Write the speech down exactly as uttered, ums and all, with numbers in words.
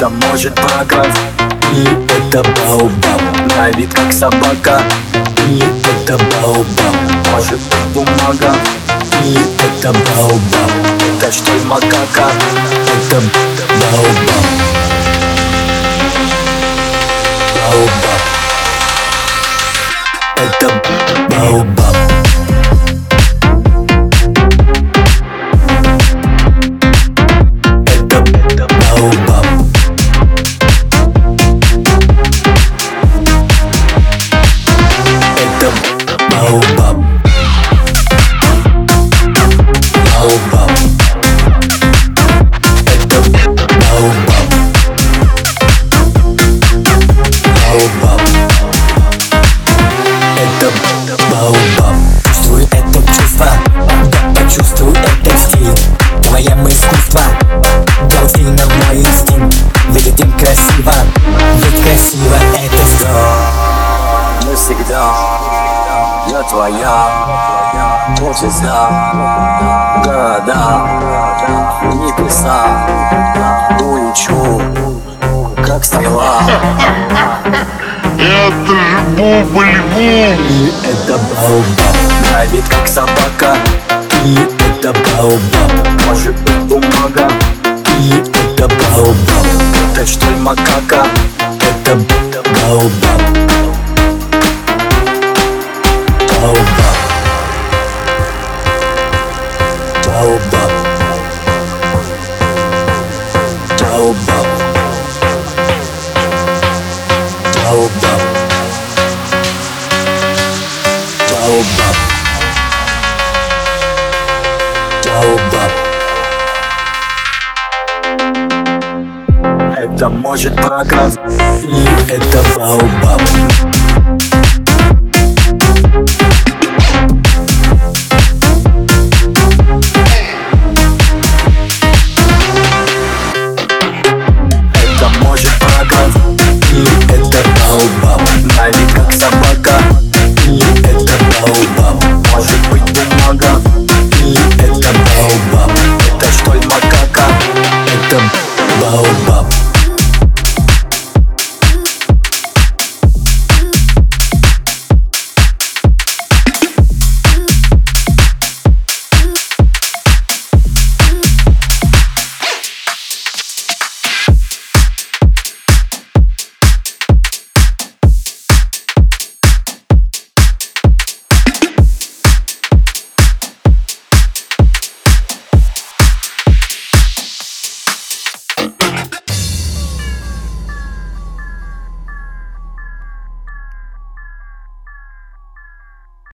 Это может прокат, и это Баобаб. На вид как собака, и это Баобаб. Может быть бумага, и это Баобаб. Это что ли макака, это Баобаб. Баобаб. Это Баобаб. Баобаб. Баобаб. Это Баобаб. Баобаб. Это Баобаб. Чувствуй это чувство, да, почувствуй этот стиль. Твоем искусство, делай стильно мой инстинкт. Ведь один красиво, ведь красиво это все. Навсегда я твоя, полчаса, города, небеса. Улечу, как стрела. Это же бубль-бум. И это Баобаб. На вид как собака, и это Баобаб. Может быть бумага, и это Баобаб. Это что ли макака, это Баобаб. Баобаб. Баобаб. Баобаб. Баобаб. Баобаб. Баобаб. Это может прокат, и это Баобаб.